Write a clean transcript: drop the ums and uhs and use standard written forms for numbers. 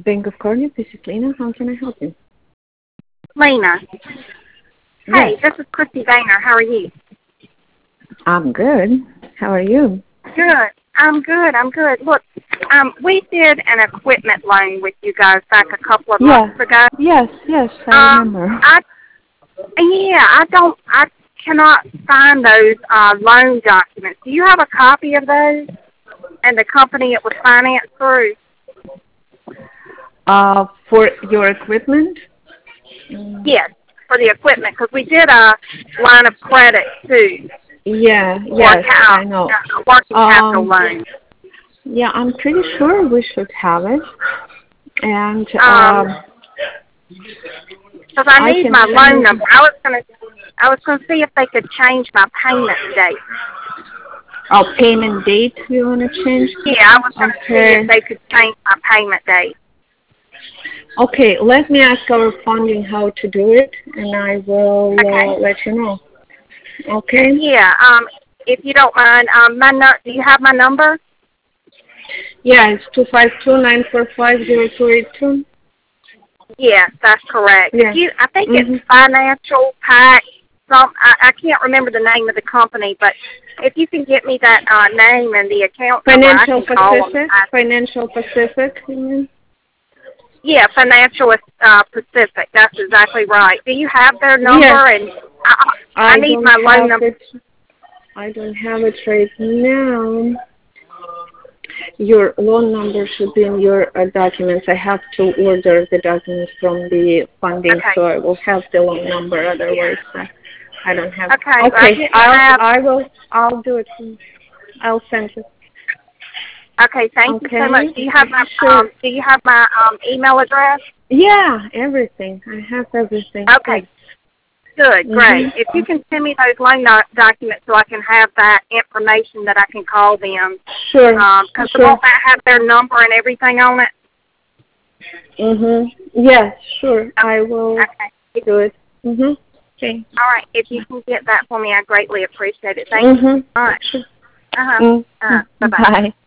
Bank of Cornell, this is Lena. How can I help you? Lena. Yes. Hey, this is Christy Vayner. How are you? I'm good. How are you? Good. I'm good. Look, we did an equipment loan with you guys back a couple of months ago. Yes, I remember. I cannot find those loan documents. Do you have a copy of those? And the company it was financed through? For your equipment? Yes, for the equipment, because we did a line of credit too. Yes, I know. A working capital loan. Yeah, I'm pretty sure we should have it. And because I need my loan number. I was gonna see if they could change my payment date. Oh, payment date you want to change? Yeah, I was gonna see if they could change my payment date. Okay, let me ask our funding how to do it, and I will let you know. Okay? Yeah. If you don't mind, do you have my number? Yeah, it's 252-945-0282. Yes, that's correct. Yeah. I think it's Financial Pack. I can't remember the name of the company, but if you can get me that name and the account number, I can call them. Financial Pacific. Yeah, Financial Pacific. That's exactly right. Do you have their number? Yes. And I need my loan number. I don't have it right now. Your loan number should be in your documents. I have to order the documents from the funding, so I will have the loan number. Otherwise, I don't have. Okay. I'll do it. I'll send it. Okay. Thank you so much. Do you have my email address? Yeah, everything. I have everything. Okay. Good, great. If you can send me those loan documents so I can have that information that I can call them. Sure. Because won't that have their number and everything on it? Yes, sure. I will do it. Okay. All right. If you can get that for me, I greatly appreciate it. Thank you so much. Bye-bye.